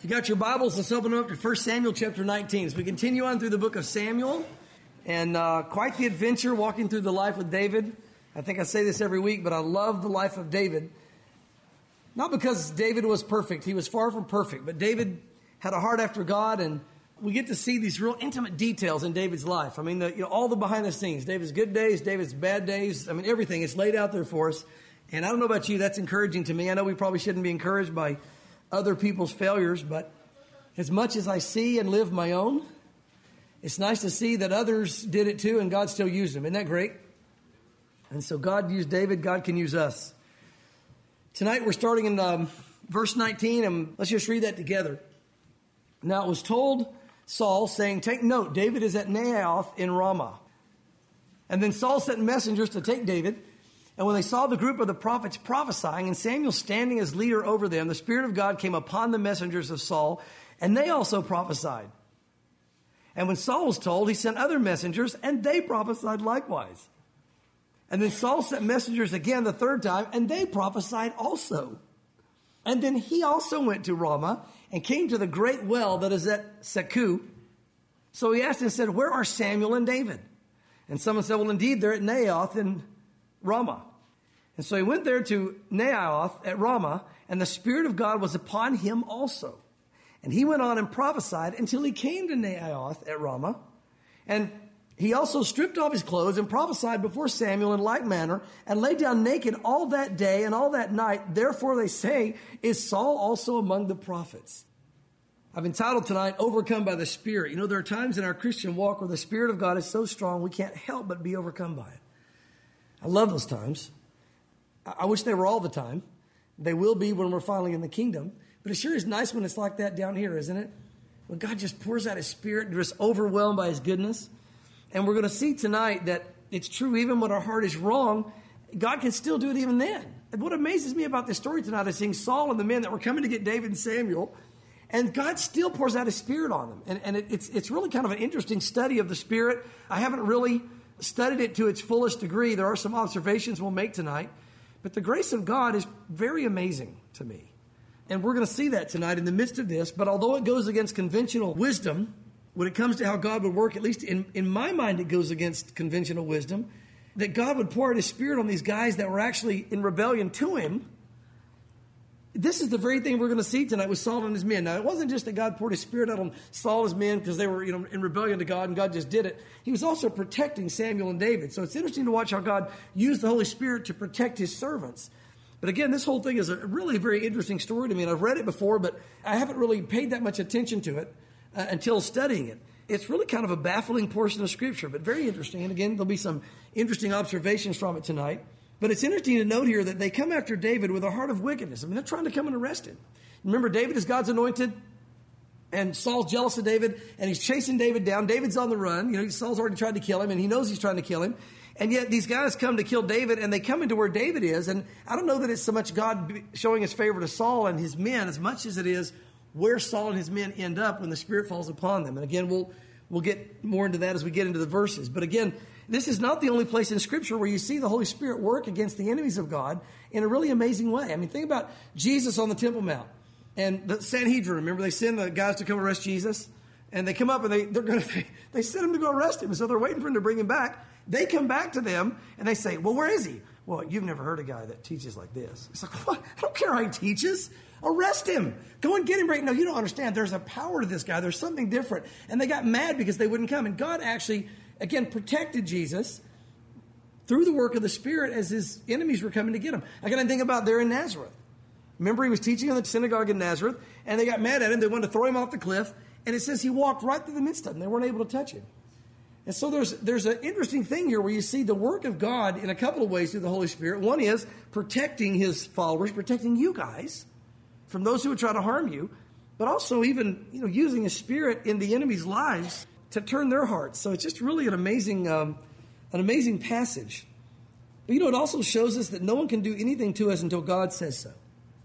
you got your Bibles, let's open them up to 1 Samuel chapter 19. As we continue on through the book of Samuel, and quite the adventure walking through the life of David. I think I say this every week, but I love the life of David. Not because David was perfect. He was far from perfect. But David had a heart after God, and we get to see these real intimate details in David's life. I mean, all the behind the scenes. David's good days, David's bad days. I mean, everything is laid out there for us. And I don't know about you, that's encouraging to me. I know we probably shouldn't be encouraged by other people's failures, but as much as I see and live my own, it's nice to see that others did it too and God still used them. Isn't that great? And so God used David, God can use us. Tonight we're starting in verse 19, and let's just read that together. Now it was told Saul, saying, "Take note, David is at Naioth in Ramah." And then Saul sent messengers to take David. And when they saw the group of the prophets prophesying and Samuel standing as leader over them, the Spirit of God came upon the messengers of Saul, and they also prophesied. And when Saul was told, he sent other messengers, and they prophesied likewise. And then Saul sent messengers again the third time, and they prophesied also. And then he also went to Ramah and came to the great well that is at Seku. So he asked and said, "Where are Samuel and David?" And someone said, "Well, indeed, they're at Naioth in Ramah." And so he went there to Naioth at Ramah, and the Spirit of God was upon him also. And he went on and prophesied until he came to Naioth at Ramah. And he also stripped off his clothes and prophesied before Samuel in like manner, and lay down naked all that day and all that night. Therefore they say, "Is Saul also among the prophets?" I've entitled tonight, "Overcome by the Spirit." You know, there are times in our Christian walk where the Spirit of God is so strong we can't help but be overcome by it. I love those times. I wish they were all the time. They will be when we're finally in the kingdom. But it sure is nice when it's like that down here, isn't it? When God just pours out His Spirit and we're just overwhelmed by His goodness. And we're going to see tonight that it's true even when our heart is wrong, God can still do it even then. And what amazes me about this story tonight is seeing Saul and the men that were coming to get David and Samuel, and God still pours out His Spirit on them. And it's really kind of an interesting study of the Spirit. I haven't really studied it to its fullest degree. There are some observations we'll make tonight. But the grace of God is very amazing to me. And we're going to see that tonight in the midst of this. But although it goes against conventional wisdom, when it comes to how God would work, at least in my mind, it goes against conventional wisdom, that God would pour out His Spirit on these guys that were actually in rebellion to Him. This is the very thing we're going to see tonight with Saul and his men. Now, it wasn't just that God poured His Spirit out on Saul and his men because they were, in rebellion to God and God just did it. He was also protecting Samuel and David. So it's interesting to watch how God used the Holy Spirit to protect His servants. But again, this whole thing is a really very interesting story to me. And I've read it before, but I haven't really paid that much attention to it until studying it. It's really kind of a baffling portion of Scripture, but very interesting. And again, there'll be some interesting observations from it tonight. But it's interesting to note here that they come after David with a heart of wickedness. I mean, they're trying to come and arrest him. Remember, David is God's anointed, and Saul's jealous of David, and he's chasing David down. David's on the run. Saul's already tried to kill him, and he knows he's trying to kill him. And yet these guys come to kill David, and they come into where David is. And I don't know that it's so much God showing His favor to Saul and his men as much as it is where Saul and his men end up when the Spirit falls upon them. And again, we'll get more into that as we get into the verses. But again, this is not the only place in Scripture where you see the Holy Spirit work against the enemies of God in a really amazing way. I mean, think about Jesus on the Temple Mount and the Sanhedrin. Remember, they send the guys to come arrest Jesus, and they come up and they send him to go arrest him. And so they're waiting for him to bring him back. They come back to them and they say, "Well, where is he?" "Well, you've never heard a guy that teaches like this." It's like, what? I don't care how he teaches. Arrest him. Go and get him right now. You don't understand. There's a power to this guy. There's something different. And they got mad because they wouldn't come. And God actually, again, protected Jesus through the work of the Spirit as His enemies were coming to get him. I got to think about there in Nazareth. Remember, He was teaching in the synagogue in Nazareth, and they got mad at him. They wanted to throw him off the cliff. And it says He walked right through the midst of them. They weren't able to touch him. And so there's an interesting thing here where you see the work of God in a couple of ways through the Holy Spirit. One is protecting His followers, protecting you guys from those who would try to harm you, but also even using His Spirit in the enemy's lives to turn their hearts. So it's just really an amazing passage. But it also shows us that no one can do anything to us until God says so.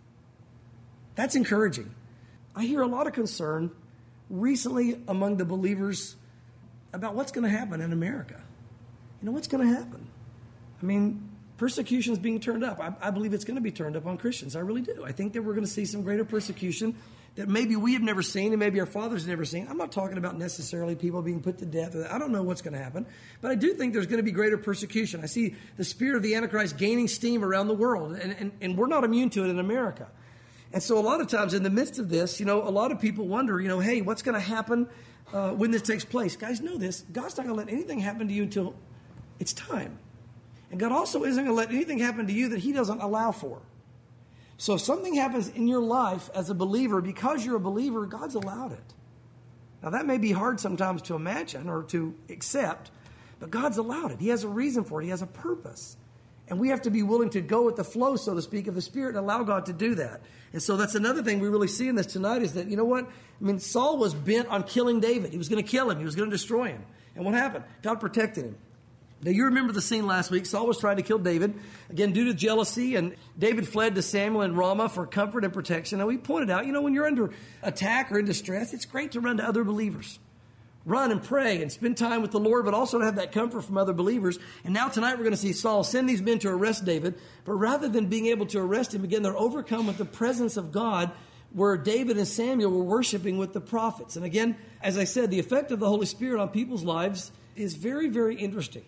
That's encouraging. I hear a lot of concern recently among the believers about what's going to happen in America. What's going to happen? I mean, persecution is being turned up. I believe it's going to be turned up on Christians. I really do. I think that we're going to see some greater persecution that maybe we have never seen and maybe our fathers have never seen. I'm not talking about necessarily people being put to death. I don't know what's going to happen, but I do think there's going to be greater persecution. I see the spirit of the Antichrist gaining steam around the world, and we're not immune to it in America. And so a lot of times in the midst of this, a lot of people wonder, hey, what's going to happen when this takes place? Guys, know this. God's not going to let anything happen to you until it's time. And God also isn't going to let anything happen to you that he doesn't allow for. So if something happens in your life as a believer, because you're a believer, God's allowed it. Now that may be hard sometimes to imagine or to accept, but God's allowed it. He has a reason for it. He has a purpose. And we have to be willing to go with the flow, so to speak, of the Spirit and allow God to do that. And so that's another thing we really see in this tonight is that, Saul was bent on killing David. He was going to kill him. He was going to destroy him. And what happened? God protected him. Now, you remember the scene last week. Saul was trying to kill David, again, due to jealousy, and David fled to Samuel and Ramah for comfort and protection. Now, we pointed out, when you're under attack or in distress, it's great to run to other believers. Run and pray and spend time with the Lord, but also to have that comfort from other believers. And now tonight we're going to see Saul send these men to arrest David, but rather than being able to arrest him, again, they're overcome with the presence of God where David and Samuel were worshiping with the prophets. And again, as I said, the effect of the Holy Spirit on people's lives is very, very interesting.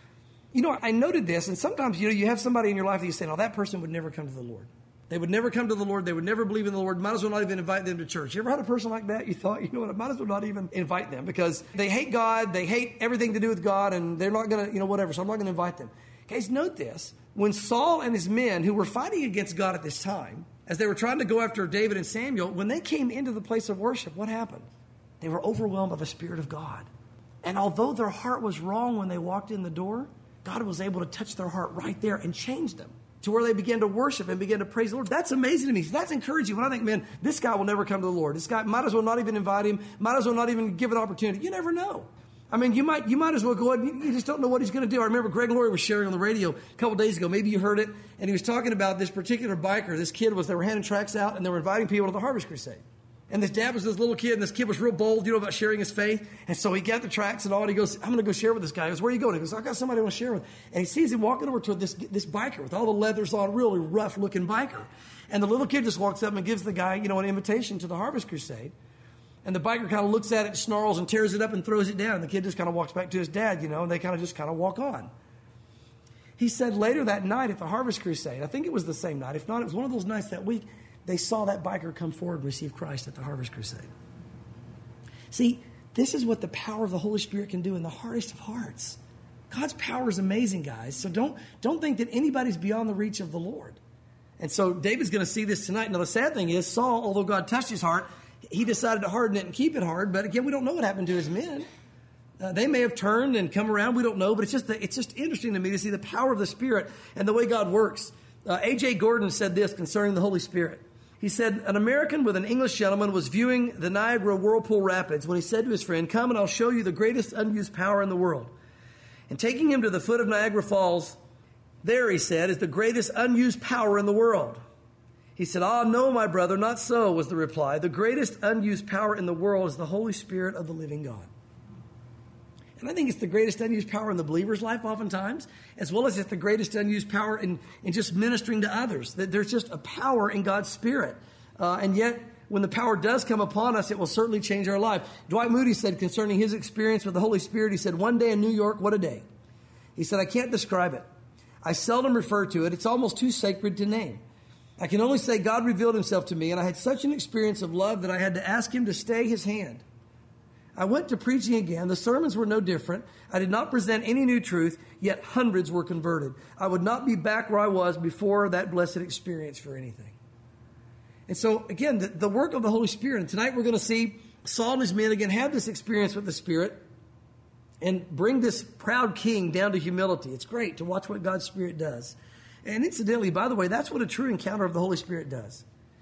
I noted this, and sometimes, you have somebody in your life that you say, that person would never come to the Lord. They would never come to the Lord. They would never believe in the Lord. Might as well not even invite them to church. You ever had a person like that? You thought, I might as well not even invite them because they hate God. They hate everything to do with God, and they're not going to, whatever. So I'm not going to invite them. Guys, note this. When Saul and his men who were fighting against God at this time, as they were trying to go after David and Samuel, when they came into the place of worship, what happened? They were overwhelmed by the Spirit of God. And although their heart was wrong when they walked in the door, God was able to touch their heart right there and change them to where they began to worship and began to praise the Lord. That's amazing to me. That's encouraging. When I think, man, this guy will never come to the Lord. This guy might as well not even invite him. Might as well not even give an opportunity. You never know. You might as well go ahead. You just don't know what he's going to do. I remember Greg Laurie was sharing on the radio a couple days ago. Maybe you heard it. And he was talking about this particular biker. This kid they were handing tracts out and they were inviting people to the Harvest Crusade. And this dad was this little kid, and this kid was real bold, about sharing his faith. And so he got the tracts and all, and he goes, I'm going to go share with this guy. He goes, where are you going? He goes, I got somebody I want to share with. And he sees him walking over to this biker with all the leathers on, really rough-looking biker. And the little kid just walks up and gives the guy, an invitation to the Harvest Crusade. And the biker kind of looks at it, snarls, and tears it up and throws it down. And the kid just kind of walks back to his dad, and they kind of just walk on. He said later that night at the Harvest Crusade, I think it was the same night. If not, it was one of those nights that week, they saw that biker come forward and receive Christ at the Harvest Crusade. See, this is what the power of the Holy Spirit can do in the hardest of hearts. God's power is amazing, guys. So don't think that anybody's beyond the reach of the Lord. And so David's going to see this tonight. Now, the sad thing is, Saul, although God touched his heart, he decided to harden it and keep it hard. But again, we don't know what happened to his men. They may have turned and come around. We don't know. But it's just interesting to me to see the power of the Spirit and the way God works. A.J. Gordon said this concerning the Holy Spirit. He said, an American with an English gentleman was viewing the Niagara Whirlpool Rapids when he said to his friend, come and I'll show you the greatest unused power in the world. And taking him to the foot of Niagara Falls, there, he said, is the greatest unused power in the world. He said, no, my brother, not so, was the reply. The greatest unused power in the world is the Holy Spirit of the living God. And I think it's the greatest unused power in the believer's life oftentimes, as well as it's the greatest unused power in just ministering to others. That there's just a power in God's Spirit. And yet, when the power does come upon us, it will certainly change our life. Dwight Moody said concerning his experience with the Holy Spirit, he said, one day in New York, what a day. He said, I can't describe it. I seldom refer to it. It's almost too sacred to name. I can only say God revealed himself to me, and I had such an experience of love that I had to ask him to stay his hand. I went to preaching again. The sermons were no different. I did not present any new truth, yet hundreds were converted. I would not be back where I was before that blessed experience for anything. And so, again, the work of the Holy Spirit. And tonight we're going to see Saul and his men, again, have this experience with the Spirit and bring this proud king down to humility. It's great to watch what God's Spirit does. And incidentally, by the way, that's what a true encounter of the Holy Spirit does.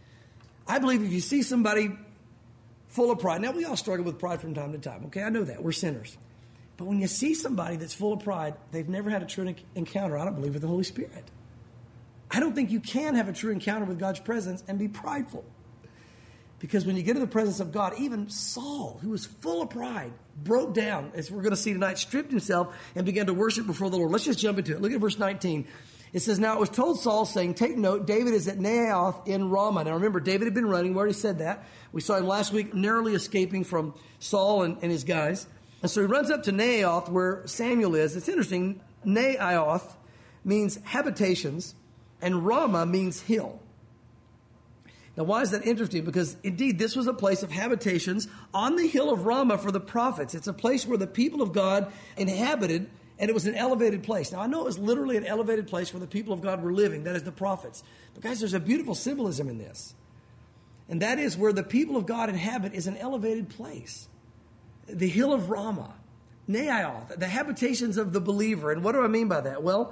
I believe if you see somebody full of pride. Now, we all struggle with pride from time to time. Okay, I know that. We're sinners. But when you see somebody that's full of pride, they've never had a true encounter, I don't believe, with the Holy Spirit. I don't think you can have a true encounter with God's presence and be prideful. Because when you get to the presence of God, even Saul, who was full of pride, broke down, as we're going to see tonight, stripped himself and began to worship before the Lord. Let's just jump into it. Look at verse 19. It says, now it was told Saul, saying, take note, David is at Naioth in Ramah. Now remember, David had been running. We already said that. We saw him last week narrowly escaping from Saul and his guys. And so he runs up to Naioth where Samuel is. It's interesting. Naioth means habitations, and Ramah means hill. Now, why is that interesting? Because, indeed, this was a place of habitations on the hill of Ramah for the prophets. It's a place where the people of God inhabited, and it was an elevated place. Now, I know it was literally an elevated place where the people of God were living. That is the prophets. But, guys, there's a beautiful symbolism in this. And that is where the people of God inhabit is an elevated place. The hill of Ramah, Naioth, the habitations of the believer. And what do I mean by that? Well,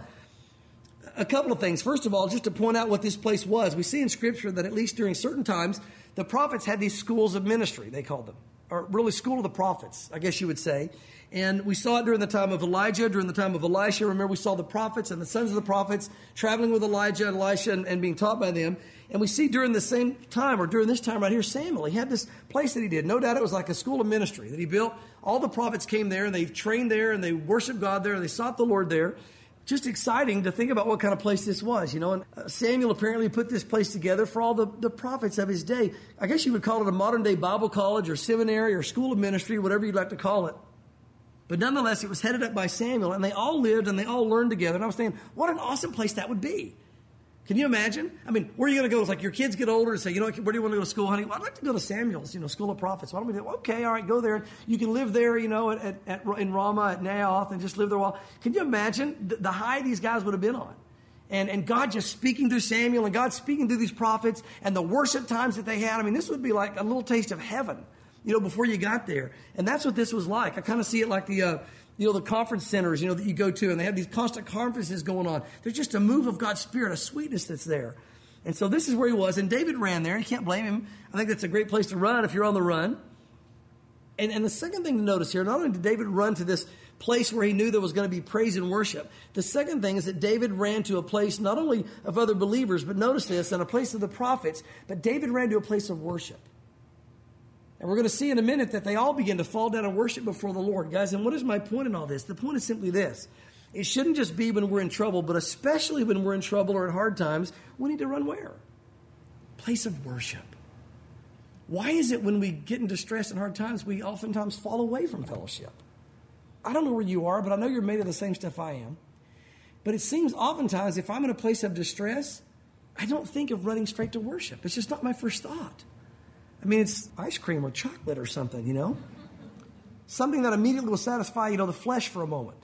a couple of things. First of all, just to point out what this place was, we see in Scripture that at least during certain times, the prophets had these schools of ministry, they called them, or really school of the prophets, I guess you would say. And we saw it during the time of Elijah, during the time of Elisha. Remember, we saw the prophets and the sons of the prophets traveling with Elijah and Elisha and being taught by them. And we see during the same time, or during this time right here, Samuel, he had this place that he did. No doubt it was like a school of ministry that he built. All the prophets came there, and they trained there, and they worshiped God there, and they sought the Lord there. Just exciting to think about what kind of place this was, you know. And Samuel apparently put this place together for all the prophets of his day. I guess you would call it a modern-day Bible college or seminary or school of ministry, whatever you'd like to call it. But nonetheless, it was headed up by Samuel, and they all lived and they all learned together. And I was thinking, what an awesome place that would be. Can you imagine? I mean, where are you going to go? It's like your kids get older and say, you know, where do you want to go to school, honey? Well, I'd like to go to Samuel's, you know, School of Prophets. Why don't we do? Okay, all right, go there. You can live there, you know, in Ramah, at Naioth, and just live there a while. Can you imagine the high these guys would have been on? And God just speaking through Samuel, and God speaking through these prophets, and the worship times that they had. I mean, this would be like a little taste of heaven, you know, before you got there. And that's what this was like. I kind of see it like the conference centers, you know, that you go to, and they have these constant conferences going on. There's just a move of God's Spirit, a sweetness that's there. And so this is where he was. And David ran there. You can't blame him. I think that's a great place to run if you're on the run. And the second thing to notice here, not only did David run to this place where he knew there was going to be praise and worship, the second thing is that David ran to a place not only of other believers, but notice this, and a place of the prophets, but David ran to a place of worship. And we're going to see in a minute that they all begin to fall down and worship before the Lord. Guys, and what is my point in all this? The point is simply this. It shouldn't just be when we're in trouble, but especially when we're in trouble or in hard times, we need to run where? Place of worship. Why is it when we get in distress and hard times, we oftentimes fall away from fellowship? I don't know where you are, but I know you're made of the same stuff I am. But it seems oftentimes if I'm in a place of distress, I don't think of running straight to worship. It's just not my first thought. I mean, it's ice cream or chocolate or something, you know? Something that immediately will satisfy, you know, the flesh for a moment.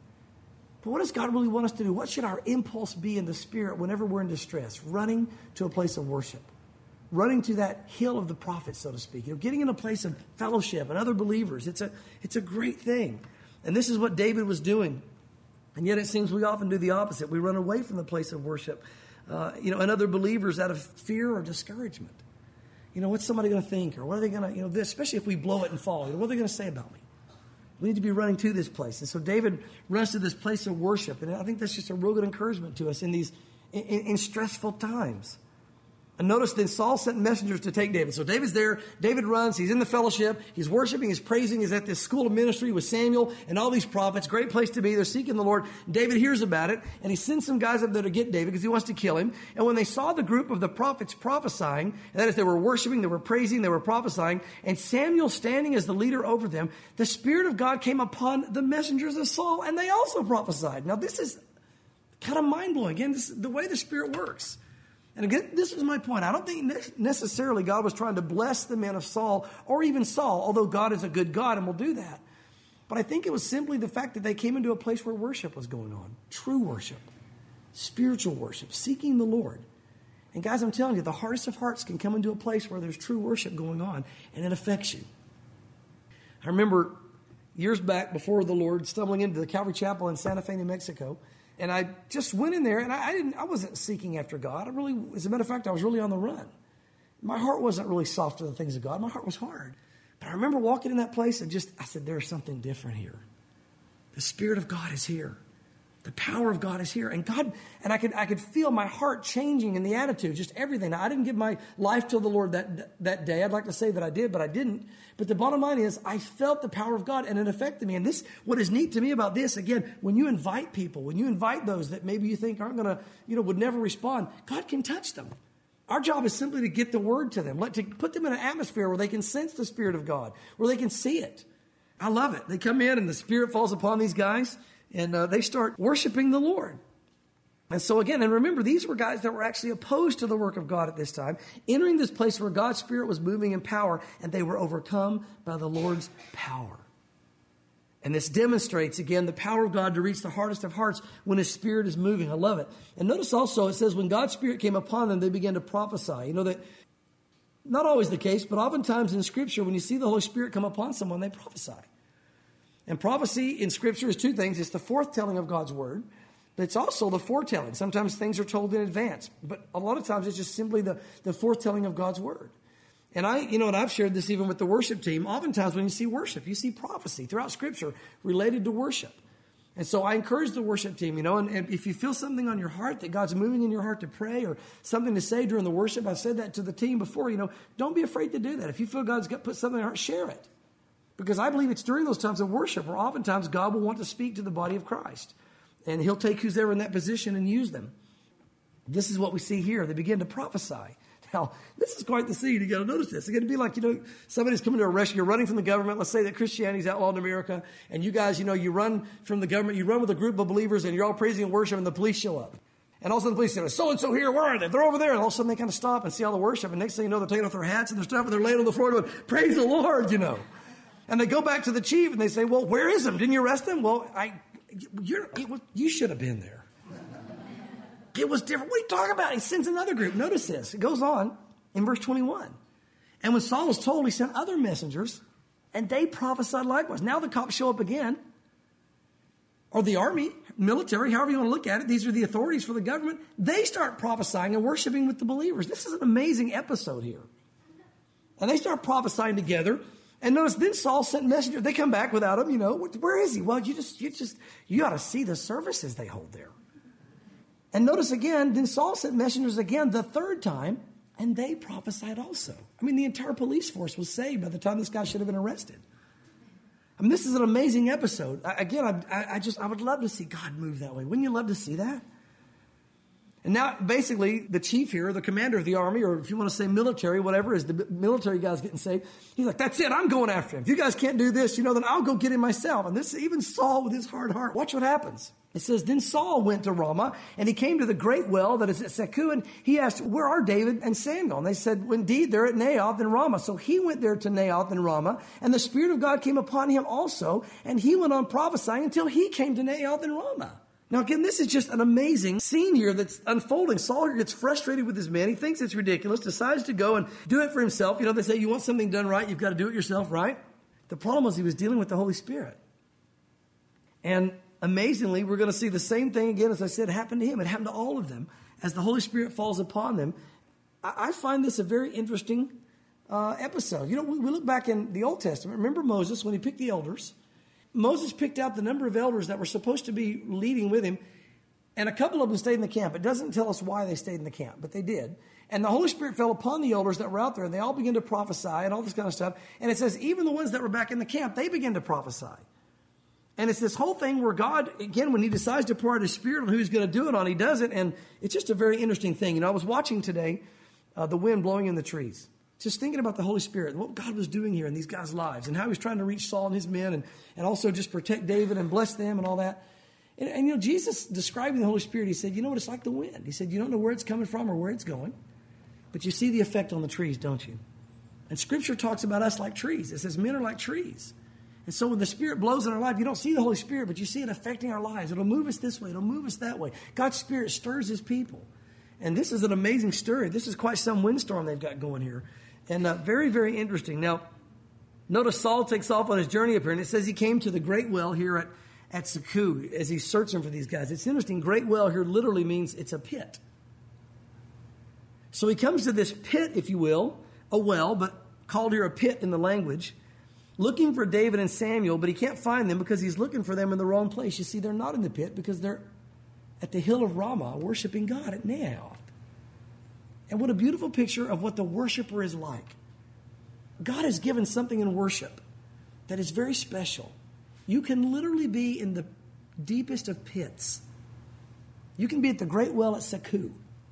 But what does God really want us to do? What should our impulse be in the Spirit whenever we're in distress? Running to a place of worship. Running to that hill of the prophets, so to speak. You know, getting in a place of fellowship and other believers. It's a great thing. And this is what David was doing. And yet it seems we often do the opposite. We run away from the place of worship, and other believers out of fear or discouragement. You know, what's somebody going to think? Or what are they going to, you know, especially if we blow it and fall. You know, what are they going to say about me? We need to be running to this place. And so David runs to this place of worship. And I think that's just a real good encouragement to us in these in stressful times. And notice then Saul sent messengers to take David. So David's there. David runs. He's in the fellowship. He's worshiping. He's praising. He's at this school of ministry with Samuel and all these prophets. Great place to be. They're seeking the Lord. David hears about it, and he sends some guys up there to get David because he wants to kill him. And when they saw the group of the prophets prophesying, that is, they were worshiping, they were praising, they were prophesying, and Samuel standing as the leader over them, the Spirit of God came upon the messengers of Saul, and they also prophesied. Now, this is kind of mind-blowing. Again, this is the way the Spirit works. And again, this was my point. I don't think necessarily God was trying to bless the men of Saul or even Saul, although God is a good God and will do that. But I think it was simply the fact that they came into a place where worship was going on. True worship. Spiritual worship. Seeking the Lord. And guys, I'm telling you, the hardest of hearts can come into a place where there's true worship going on, and it affects you. I remember years back before the Lord stumbling into the Calvary Chapel in Santa Fe, New Mexico. And I just went in there, and I wasn't seeking after God. As a matter of fact, I was really on the run. My heart wasn't really soft to the things of God. My heart was hard. But I remember walking in that place and I said, there's something different here. The Spirit of God is here. The power of God is here. And I could feel my heart changing in the attitude, just everything. Now, I didn't give my life to the Lord that day. I'd like to say that I did, but I didn't. But the bottom line is I felt the power of God and it affected me. And this, what is neat to me about this, again, when you invite people, when you invite those that maybe you think aren't going to, would never respond, God can touch them. Our job is simply to get the word to them, to put them in an atmosphere where they can sense the Spirit of God, where they can see it. I love it. They come in and the Spirit falls upon these guys. And they start worshiping the Lord. And so again, and remember, these were guys that were actually opposed to the work of God at this time, entering this place where God's Spirit was moving in power, and they were overcome by the Lord's power. And this demonstrates, again, the power of God to reach the hardest of hearts when His Spirit is moving. I love it. And notice also, it says, when God's Spirit came upon them, they began to prophesy. You know that, not always the case, but oftentimes in Scripture, when you see the Holy Spirit come upon someone, they prophesy. And prophecy in Scripture is two things. It's the forthtelling of God's Word, but it's also the foretelling. Sometimes things are told in advance, but a lot of times it's just simply the forthtelling of God's Word. And I've shared this even with the worship team. Oftentimes when you see worship, you see prophecy throughout Scripture related to worship. And so I encourage the worship team, and if you feel something on your heart that God's moving in your heart to pray or something to say during the worship, I've said that to the team before, don't be afraid to do that. If you feel God's put something in your heart, share it. Because I believe it's during those times of worship where oftentimes God will want to speak to the body of Christ. And He'll take who's there in that position and use them. This is what we see here. They begin to prophesy. Now, this is quite the scene. You got to notice this. It's going to be like, somebody's coming to arrest you. You're running from the government. Let's say that Christianity's outlawed in America. And you guys, you run from the government. You run with a group of believers and you're all praising and worship and the police show up. And all of a sudden the police say, so-and-so here, where are they? They're over there. And all of a sudden they kind of stop and see all the worship. And next thing you know, they're taking off their hats and they're stuff and they're laying on the floor going, praise the Lord, And they go back to the chief and they say, well, where is him? Didn't you arrest him? Well, you should have been there. It was different. What are you talking about? He sends another group. Notice this. It goes on in verse 21. And when Saul was told, he sent other messengers and they prophesied likewise. Now the cops show up again. Or the army, military, however you want to look at it. These are the authorities for the government. They start prophesying and worshiping with the believers. This is an amazing episode here. And they start prophesying together. And notice, then Saul sent messengers. They come back without him, Where is he? Well, you ought to see the services they hold there. And notice again, then Saul sent messengers again the third time, and they prophesied also. I mean, the entire police force was saved by the time this guy should have been arrested. I mean, this is an amazing episode. I would love to see God move that way. Wouldn't you love to see that? And now, basically, the chief here, the commander of the army, or if you want to say military, whatever, is the military guy's getting saved. He's like, that's it, I'm going after him. If you guys can't do this, then I'll go get him myself. And this, even Saul with his hard heart. Watch what happens. It says, then Saul went to Ramah, and he came to the great well that is at Secu, and he asked, where are David and Samuel? And they said, well, indeed, they're at Naioth in Ramah. So he went there to Naioth in Ramah, and the Spirit of God came upon him also, and he went on prophesying until he came to Naioth in Ramah. Now, again, this is just an amazing scene here that's unfolding. Saul here gets frustrated with his men. He thinks it's ridiculous, decides to go and do it for himself. They say you want something done right, you've got to do it yourself, right? The problem was he was dealing with the Holy Spirit. And amazingly, we're going to see the same thing again, as I said, happen to him. It happened to all of them. As the Holy Spirit falls upon them, I find this a very interesting episode. We look back in the Old Testament. Remember Moses, when he picked the elders? Moses picked out the number of elders that were supposed to be leading with him, and a couple of them stayed in the camp. It doesn't tell us why they stayed in the camp, but they did. And the Holy Spirit fell upon the elders that were out there, and they all began to prophesy and all this kind of stuff. And it says even the ones that were back in the camp, they began to prophesy. And it's this whole thing where God, again, when He decides to pour out His Spirit on who He's going to do it on, He does it. And it's just a very interesting thing. I was watching today the wind blowing in the trees. Just thinking about the Holy Spirit, what God was doing here in these guys' lives and how He was trying to reach Saul and his men and also just protect David and bless them and all that. And Jesus describing the Holy Spirit, He said, it's like the wind. He said, you don't know where it's coming from or where it's going, but you see the effect on the trees, don't you? And Scripture talks about us like trees. It says men are like trees. And so when the Spirit blows in our life, you don't see the Holy Spirit, but you see it affecting our lives. It'll move us this way. It'll move us that way. God's Spirit stirs His people. And this is an amazing story. This is quite some windstorm they've got going here. And very, very interesting. Now, notice Saul takes off on his journey up here, and it says he came to the great well here at Secu as he's searching for these guys. It's interesting. Great well here literally means it's a pit. So he comes to this pit, if you will, a well, but called here a pit in the language. looking for David and Samuel, but he can't find them because he's looking for them in the wrong place. You see, they're not in the pit because they're at the hill of Ramah worshiping God at Naioth. And what a beautiful picture of what the worshiper is like. God has given something in worship that is very special. You can literally be in the deepest of pits. You can be at the great well at Seku.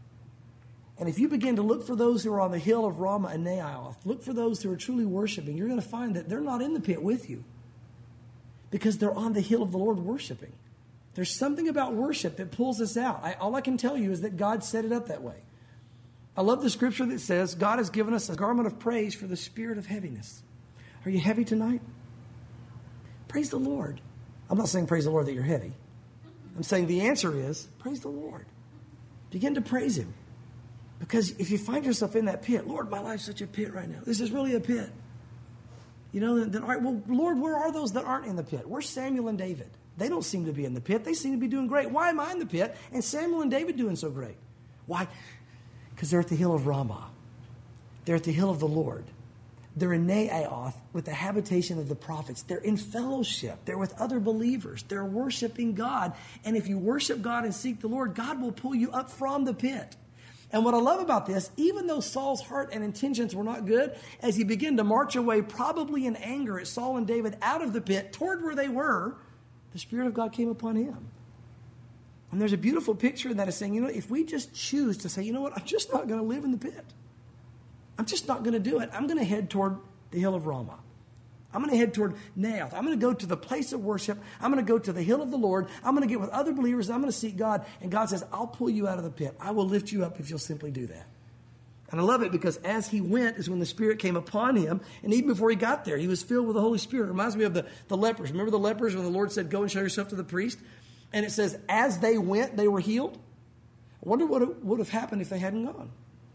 And if you begin to look for those who are on the hill of Ramah and Naioth, look for those who are truly worshiping, you're going to find that they're not in the pit with you because they're on the hill of the Lord worshiping. There's something about worship that pulls us out. All I can tell you is that God set it up that way. I love the scripture that says God has given us a garment of praise for the spirit of heaviness. Are you heavy tonight? Praise the Lord. I'm not saying praise the Lord that you're heavy. I'm saying the answer is praise the Lord. Begin to praise Him. Because if you find yourself in that pit, Lord, my life's such a pit right now. This is really a pit. Then all right, well, Lord, where are those that aren't in the pit? Where's Samuel and David? They don't seem to be in the pit. They seem to be doing great. Why am I in the pit and Samuel and David doing so great? Why? Because they're at the hill of Ramah. They're at the hill of the Lord. They're in Naioth with the habitation of the prophets. They're in fellowship. They're with other believers. They're worshiping God. And if you worship God and seek the Lord, God will pull you up from the pit. And what I love about this, even though Saul's heart and intentions were not good, as he began to march away, probably in anger at Saul and David out of the pit toward where they were, the Spirit of God came upon him. And there's a beautiful picture in that of saying, if we just choose to say, I'm just not going to live in the pit. I'm just not going to do it. I'm going to head toward the hill of Ramah. I'm going to head toward Naioth. I'm going to go to the place of worship. I'm going to go to the hill of the Lord. I'm going to get with other believers. I'm going to seek God. And God says, I'll pull you out of the pit. I will lift you up if you'll simply do that. And I love it because as he went is when the Spirit came upon him. And even before he got there, he was filled with the Holy Spirit. It reminds me of the lepers. Remember the lepers when the Lord said, go and show yourself to the priest? And it says, as they went, they were healed. I wonder what would have happened if they hadn't gone.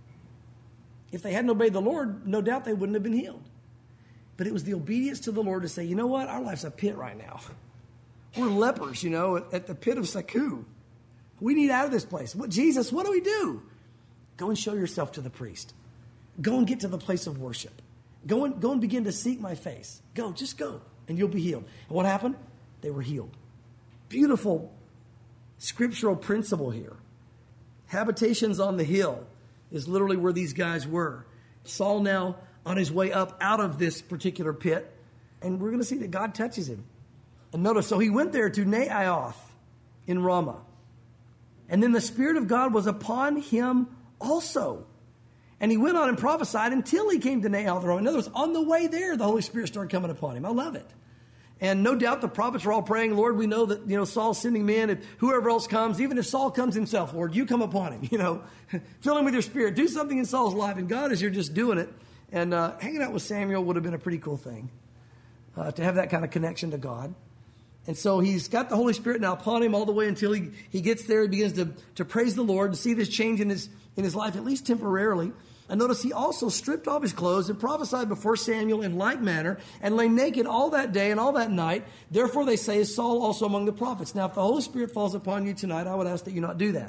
If they hadn't obeyed the Lord, no doubt they wouldn't have been healed. But it was the obedience to the Lord to say, you know what? Our life's a pit right now. We're lepers, at the pit of Seku. We need out of this place. Jesus, what do we do? Go and show yourself to the priest. Go and get to the place of worship. Go and begin to seek my face. Just go, and you'll be healed. And what happened? They were healed. Beautiful scriptural principle here. Habitations on the hill is literally where these guys were. Saul now on his way up out of this particular pit, and we're going to see that God touches him. And notice, so he went there to Naioth in Ramah. And then the Spirit of God was upon him also. And he went on and prophesied until he came to Naioth. In other words, on the way there, the Holy Spirit started coming upon him. I love it. And no doubt the prophets were all praying, Lord, we know that, Saul's sending men. If whoever else comes, even if Saul comes himself, Lord, you come upon him, fill him with your Spirit. Do something in Saul's life. And God, as you're just doing it, and hanging out with Samuel would have been a pretty cool thing, to have that kind of connection to God. And so he's got the Holy Spirit now upon him all the way until he gets there. He begins to praise the Lord, to see this change in his life, at least temporarily. And notice he also stripped off his clothes and prophesied before Samuel in like manner and lay naked all that day and all that night. Therefore, they say, is Saul also among the prophets? Now, if the Holy Spirit falls upon you tonight, I would ask that you not do that.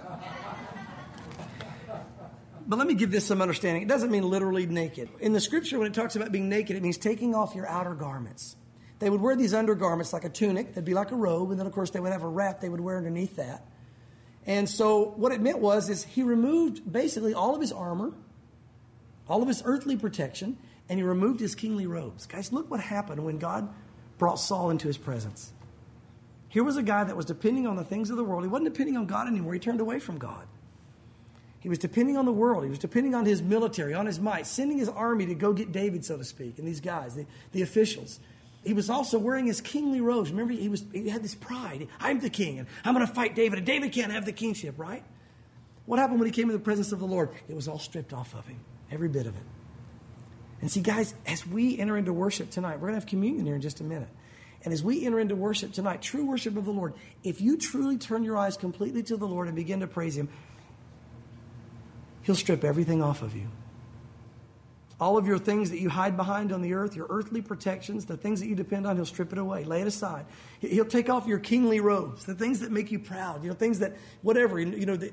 But let me give this some understanding. It doesn't mean literally naked. In the scripture, when it talks about being naked, it means taking off your outer garments. They would wear these undergarments like a tunic. That'd be like a robe. And then, of course, they would have a wrap they would wear underneath that. And so what it meant is he removed basically all of his armor, all of his earthly protection, and he removed his kingly robes. Guys, look what happened when God brought Saul into his presence. Here was a guy that was depending on the things of the world. He wasn't depending on God anymore. He turned away from God. He was depending on the world. He was depending on his military, on his might, sending his army to go get David, so to speak, and these guys, the officials. He was also wearing his kingly robes. Remember, he had this pride. I'm the king, and I'm going to fight David, and David can't have the kingship, right? What happened when he came in the presence of the Lord? It was all stripped off of him, every bit of it. And see, guys, as we enter into worship tonight, we're going to have communion here in just a minute. And as we enter into worship tonight, true worship of the Lord, if you truly turn your eyes completely to the Lord and begin to praise Him, He'll strip everything off of you. All of your things that you hide behind on the earth, your earthly protections, the things that you depend on, He'll strip it away, lay it aside. He'll take off your kingly robes, the things that make you proud, things that, whatever,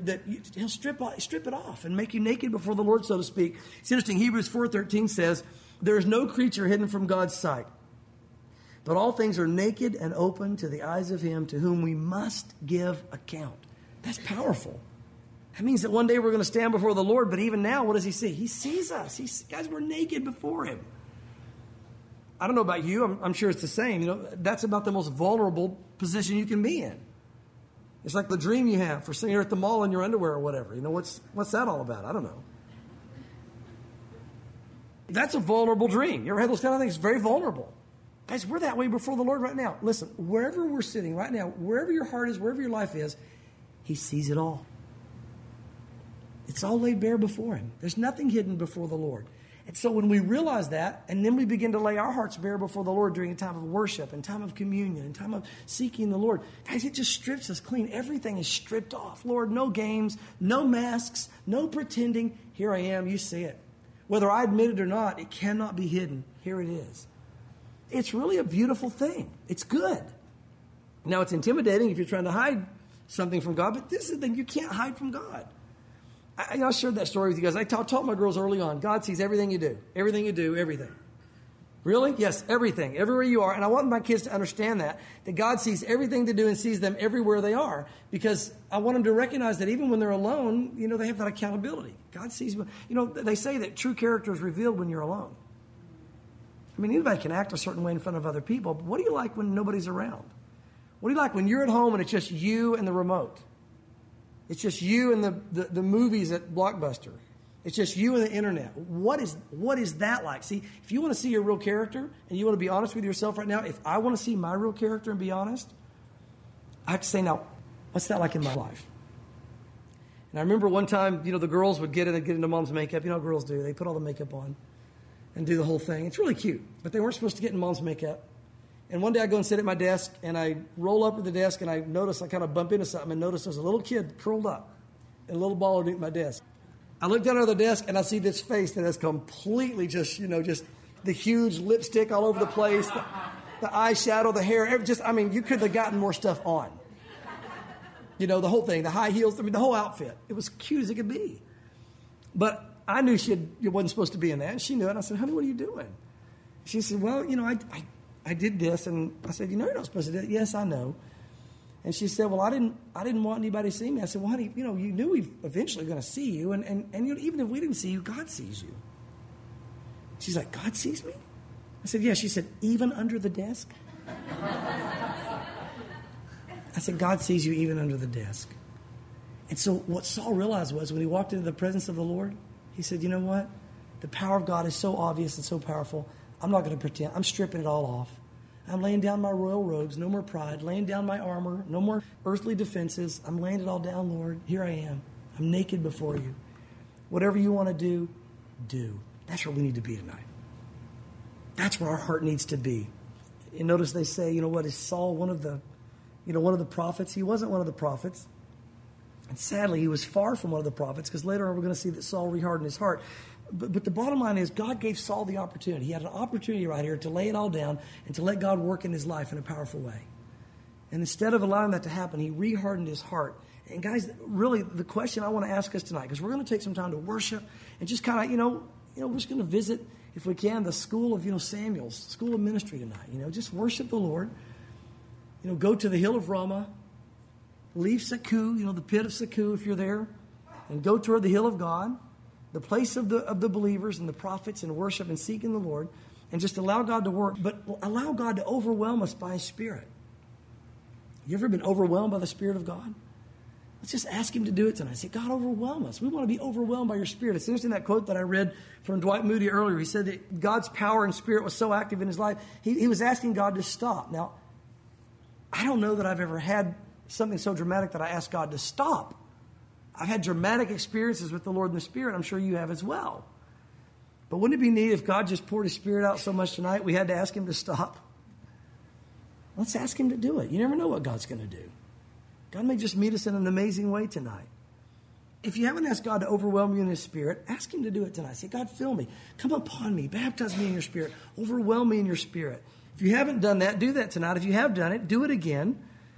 He'll strip it off and make you naked before the Lord, so to speak. It's interesting, Hebrews 4:13 says, There is no creature hidden from God's sight, but all things are naked and open to the eyes of him to whom we must give account. That's powerful. That means that one day we're going to stand before the Lord, but even now, what does he see? He sees us. Guys, we're naked before him. I don't know about you. I'm sure it's the same. That's about the most vulnerable position you can be in. It's like the dream you have for sitting here at the mall in your underwear or whatever. What's that all about? I don't know. That's a vulnerable dream. You ever had those kind of things? It's very vulnerable. Guys, we're that way before the Lord right now. Listen, wherever we're sitting right now, wherever your heart is, wherever your life is, he sees it all. It's all laid bare before him. There's nothing hidden before the Lord. And so when we realize that, and then we begin to lay our hearts bare before the Lord during a time of worship and time of communion and time of seeking the Lord, guys, it just strips us clean. Everything is stripped off. Lord, no games, no masks, no pretending. Here I am. You see it. Whether I admit it or not, it cannot be hidden. Here it is. It's really a beautiful thing. It's good. Now, it's intimidating if you're trying to hide something from God, but this is the thing. You can't hide from God. I shared that story with you guys. I taught my girls early on. God sees everything you do. Everything you do, everything. Really? Yes, everything. Everywhere you are. And I want my kids to understand that God sees everything they do and sees them everywhere they are. Because I want them to recognize that even when they're alone, they have that accountability. God sees, they say that true character is revealed when you're alone. I mean, anybody can act a certain way in front of other people, but what do you like when nobody's around? What do you like when you're at home and it's just you and the remote? It's just you and the movies at Blockbuster. It's just you and the internet. What is that like? See, if you want to see your real character and you want to be honest with yourself right now, if I want to see my real character and be honest, I have to say, now, what's that like in my life? And I remember one time, the girls would get into mom's makeup. You know how girls do. They put all the makeup on and do the whole thing. It's really cute. But they weren't supposed to get in mom's makeup. And one day I go and sit at my desk, and I roll up at the desk, and I notice I kind of bump into something and notice there's a little kid curled up in a little ball underneath my desk. I look down at the desk, and I see this face that is completely just the huge lipstick all over the place, the eyeshadow, the hair, you could have gotten more stuff on. The whole thing, the high heels, the whole outfit. It was cute as it could be. But I knew she wasn't supposed to be in that, and she knew it. And I said, honey, what are you doing? She said, well, I did this, and I said, you're not supposed to do it. Yes, I know. And she said, well, I didn't want anybody to see me. I said, well, honey, you knew we were eventually going to see you, and even if we didn't see you, God sees you. She's like, God sees me? I said, yeah. She said, even under the desk? I said, God sees you even under the desk. And so what Saul realized was when he walked into the presence of the Lord, he said, you know what? The power of God is so obvious and so powerful. I'm not going to pretend. I'm stripping it all off. I'm laying down my royal robes, no more pride, laying down my armor, no more earthly defenses. I'm laying it all down, Lord. Here I am. I'm naked before you. Whatever you want to do, do. That's where we need to be tonight. That's where our heart needs to be. And notice they say, is Saul one of the prophets? He wasn't one of the prophets. And sadly, he was far from one of the prophets, because later on we're going to see that Saul rehardened his heart. But the bottom line is God gave Saul the opportunity. He had an opportunity right here to lay it all down and to let God work in his life in a powerful way. And instead of allowing that to happen, he rehardened his heart. And guys, really, the question I want to ask us tonight, because we're going to take some time to worship and just kind of, we're just going to visit, if we can, the school of, Samuel's school of ministry tonight. Just worship the Lord. Go to the hill of Ramah, leave Saku, the pit of Saku if you're there, and go toward the hill of God, the place of the believers and the prophets, and worship and seeking the Lord, and just allow God to work, but allow God to overwhelm us by his Spirit. You ever been overwhelmed by the Spirit of God? Let's just ask him to do it tonight. Say, God, overwhelm us. We want to be overwhelmed by your Spirit. It's interesting that quote that I read from Dwight Moody earlier. He said that God's power and Spirit was so active in his life, he was asking God to stop. Now, I don't know that I've ever had something so dramatic that I asked God to stop. I've had dramatic experiences with the Lord and the Spirit. I'm sure you have as well. But wouldn't it be neat if God just poured his Spirit out so much tonight we had to ask him to stop? Let's ask him to do it. You never know what God's going to do. God may just meet us in an amazing way tonight. If you haven't asked God to overwhelm you in his Spirit, ask him to do it tonight. Say, God, fill me. Come upon me. Baptize me in your Spirit. Overwhelm me in your Spirit. If you haven't done that, do that tonight. If you have done it, do it again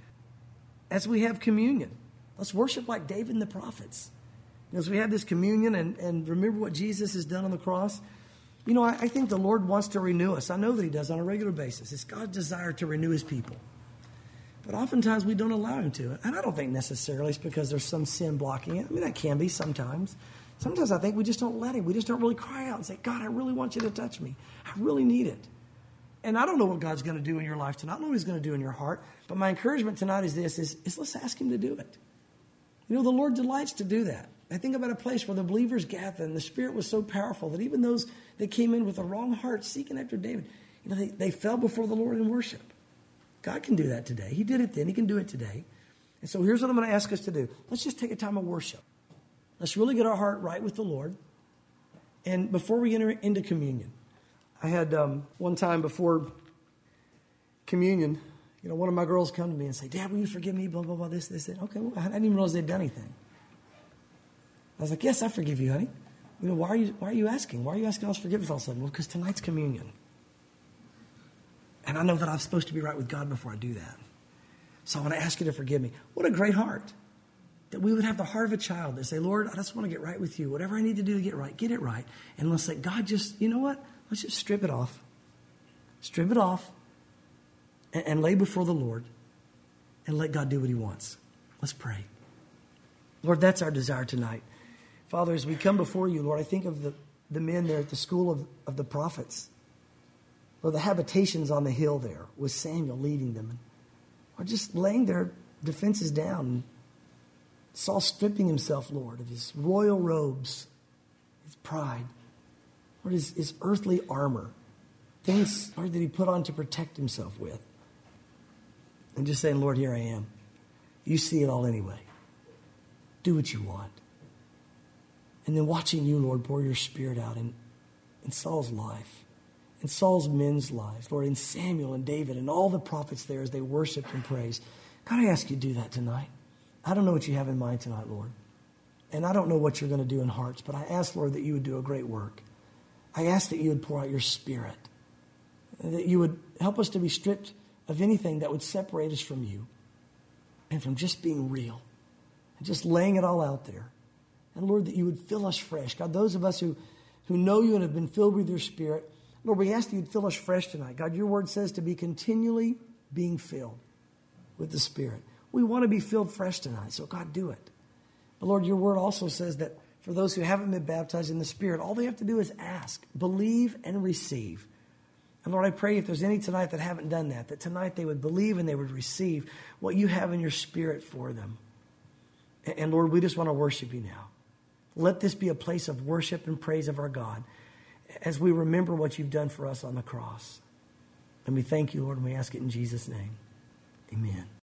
as we have communion. Let's worship like David and the prophets. As we have this communion and remember what Jesus has done on the cross, You know, I think the Lord wants to renew us. I know that he does on a regular basis. It's God's desire to renew his people. But oftentimes we don't allow him to. And I don't think necessarily it's because there's some sin blocking it. I mean, that can be sometimes. Sometimes I think we just don't let him. We just don't really cry out and say, God, I really want you to touch me. I really need it. And I don't know what God's going to do in your life tonight. I don't know what he's going to do in your heart. But my encouragement tonight is this, is let's ask him to do it. You know, the Lord delights to do that. I think about a place where the believers gathered and the Spirit was so powerful that even those that came in with a wrong heart seeking after David, you know, they fell before the Lord in worship. God can do that today. He did it then. He can do it today. And so here's what I'm going to ask us to do. Let's just take a time of worship. Let's really get our heart right with the Lord. And before we enter into communion, I had one time before communion, you know, one of my girls come to me and say, Dad, will you forgive me? Blah, blah, blah, this, that. Okay, well, I didn't even realize they'd done anything. I was like, yes, I forgive you, honey. You know, why are you asking? Why are you asking us forgiveness all of a sudden? Well, because tonight's communion. And I know that I'm supposed to be right with God before I do that. So I want to ask you to forgive me. What a great heart. That we would have the heart of a child that say, Lord, I just want to get right with you. Whatever I need to do to get right, get it right. And let's let God just, you know what? Let's just strip it off. Strip it off and lay before the Lord and let God do what he wants. Let's pray. Lord, that's our desire tonight. Father, as we come before you, Lord, I think of the men there at the school of the prophets. Lord, the habitations on the hill there with Samuel leading them. Or just laying their defenses down. Saul stripping himself, Lord, of his royal robes, his pride, Lord, his earthly armor. Things, Lord, that he put on to protect himself with. And just saying, Lord, here I am. You see it all anyway. Do what you want. And then watching you, Lord, pour your Spirit out in Saul's life, in Saul's men's lives, Lord, in Samuel and David and all the prophets there as they worshiped and praised. God, I ask you to do that tonight. I don't know what you have in mind tonight, Lord. And I don't know what you're going to do in hearts, but I ask, Lord, that you would do a great work. I ask that you would pour out your Spirit, that you would help us to be stripped of anything that would separate us from you and from just being real and just laying it all out there. And Lord, that you would fill us fresh. God, those of us who know you and have been filled with your Spirit, Lord, we ask that you'd fill us fresh tonight. God, your word says to be continually being filled with the Spirit. We want to be filled fresh tonight, so God, do it. But Lord, your word also says that for those who haven't been baptized in the Spirit, all they have to do is ask, believe, and receive. And Lord, I pray if there's any tonight that haven't done that tonight they would believe and they would receive what you have in your Spirit for them. And Lord, we just want to worship you now. Let this be a place of worship and praise of our God as we remember what you've done for us on the cross. And we thank you, Lord, and we ask it in Jesus' name. Amen.